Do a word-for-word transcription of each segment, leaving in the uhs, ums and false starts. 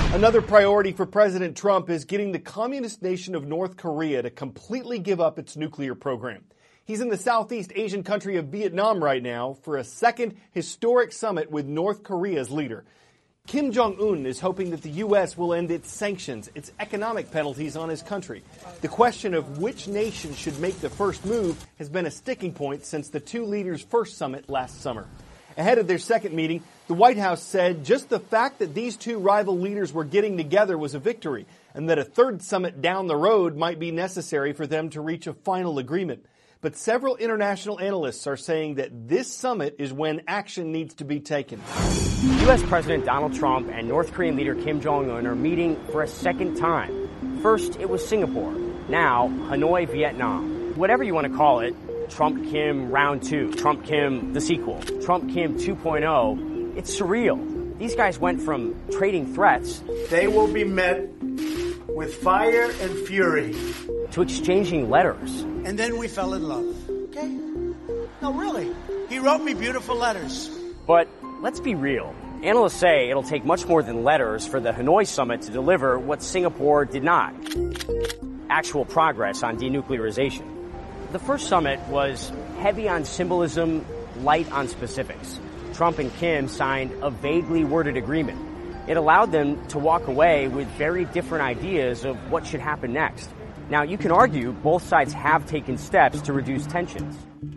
Another priority for President Trump is getting the communist nation of North Korea to completely give up its nuclear program. He's in the Southeast Asian country of Vietnam right now for a second historic summit with North Korea's leader. Kim Jong-un is hoping that the U S will end its sanctions, its economic penalties on his country. The question of which nation should make the first move has been a sticking point since the two leaders' first summit last summer. Ahead of their second meeting, the White House said just the fact that these two rival leaders were getting together was a victory, and that a third summit down the road might be necessary for them to reach a final agreement. But several international analysts are saying that this summit is when action needs to be taken. U S. President Donald Trump and North Korean leader Kim Jong-un are meeting for a second time. First, it was Singapore. Now, Hanoi, Vietnam. Whatever you want to call it, Trump-Kim round two, Trump-Kim the sequel, Trump-Kim two point oh, it's surreal. These guys went from trading threats. They will be met with fire and fury. To exchanging letters. And then we fell in love. Okay? No, really. He wrote me beautiful letters. But let's be real. Analysts say it'll take much more than letters for the Hanoi summit to deliver what Singapore did not. Actual progress on denuclearization. The first summit was heavy on symbolism, light on specifics. Trump and Kim signed a vaguely worded agreement. It allowed them to walk away with very different ideas of what should happen next. Now, you can argue both sides have taken steps to reduce tensions.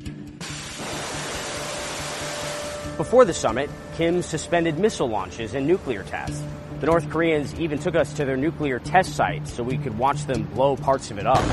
Before the summit, Kim suspended missile launches and nuclear tests. The North Koreans even took us to their nuclear test site so we could watch them blow parts of it up.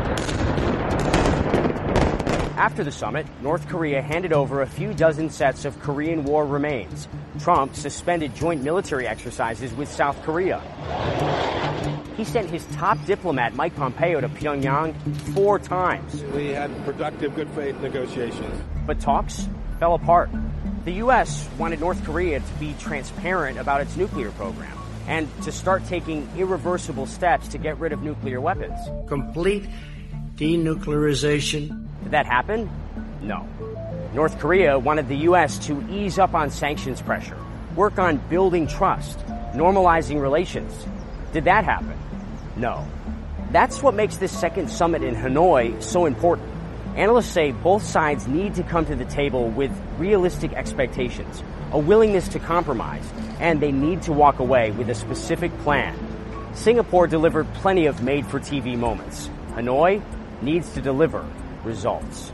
After the summit, North Korea handed over a few dozen sets of Korean War remains. Trump suspended joint military exercises with South Korea. He sent his top diplomat, Mike Pompeo, to Pyongyang four times. We had productive, good faith negotiations. But talks fell apart. The U S wanted North Korea to be transparent about its nuclear program and to start taking irreversible steps to get rid of nuclear weapons. Complete denuclearization. Did that happen? No. North Korea wanted the U S to ease up on sanctions pressure, work on building trust, normalizing relations. Did that happen? No. That's what makes this second summit in Hanoi so important. Analysts say both sides need to come to the table with realistic expectations, a willingness to compromise, and they need to walk away with a specific plan. Singapore delivered plenty of made-for-T V moments. Hanoi needs to deliver results.